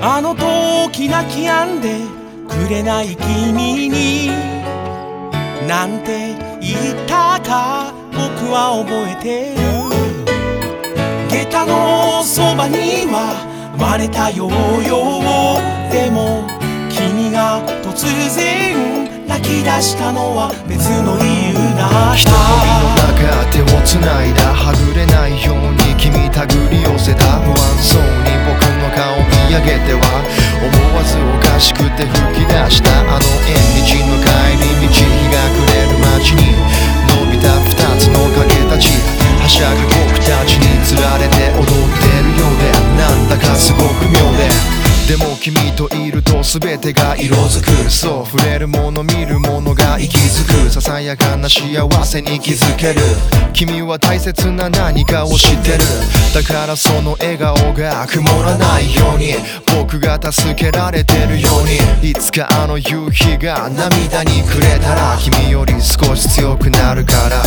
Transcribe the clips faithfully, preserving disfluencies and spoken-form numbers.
あの時泣き止んでくれない君になんて言ったか僕は覚えてる。下駄のそばには割れたヨーヨーでも君が突然泣き出したのは別の理由だった。 人の中手をつないだはぐれないように君手繰り寄せた。不安そうに僕の顔見上げては思わずおかしくて吹き出したあの縁日の帰り道。日が暮れる街に伸びた二つの影たちはしゃぐ僕たちにつられて踊ってるようでなんだかすごく妙ででも君といると全てが色づく。そう触れるもの見るものが息づく。ささやかな幸せに気づける。君は大切な何かを知ってる。だからその笑顔が曇らないように僕が助けられてるようにいつかあの夕日が涙にくれたら君より少し強くなるから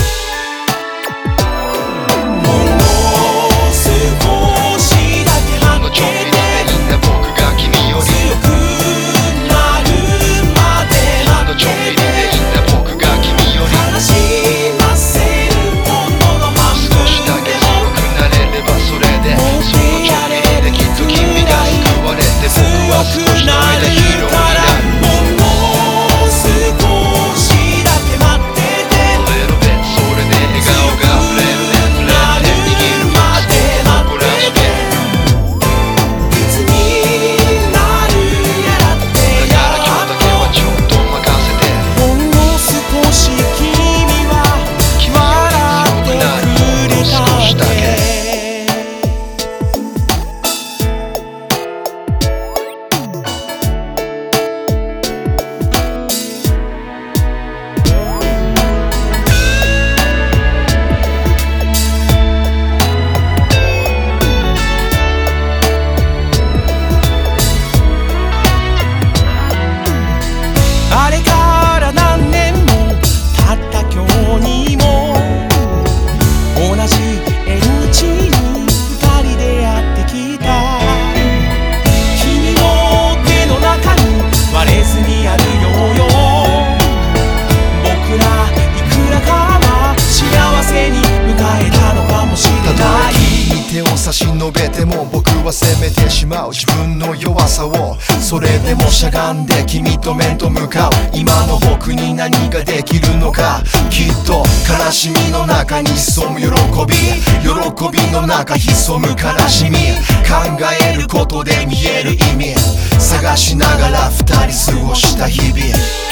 差し伸べても僕は責めてしまう自分の弱さを。それでもしゃがんで君と面と向かう今の僕に何ができるのか。きっと悲しみの中に潜む喜び喜びの中潜む悲しみ考えることで見える意味探しながら二人過ごした日々。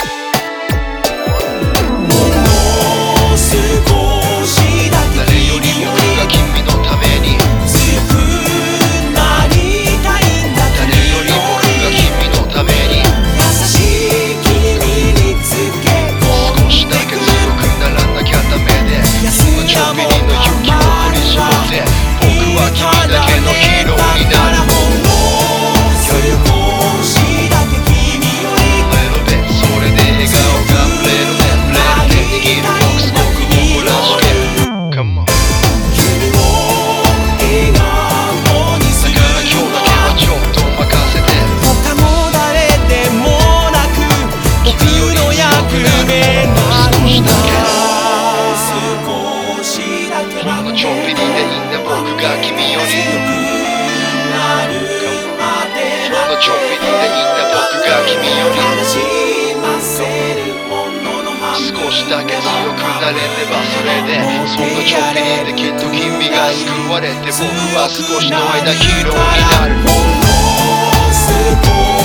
もう少しだけ誰よりも僕が君のために強くなりたいんだ。誰よりも僕が君のために優しい君につけ込んで少しだけ強くならなきゃダメでそのちょびりの勇気を振り絞って僕は君だけのヒーローになる。少しだけ君よりそれで笑顔が触れるね触れるね握る僕すごく誇らしげ Come onちょっぴりでいいんだ僕が君よりほんのちょっぴりでいいんだ僕が君より少しだけ強くなれればそれでそんなちょっぴりできっと君が救われて僕は少しの間ヒーローになる。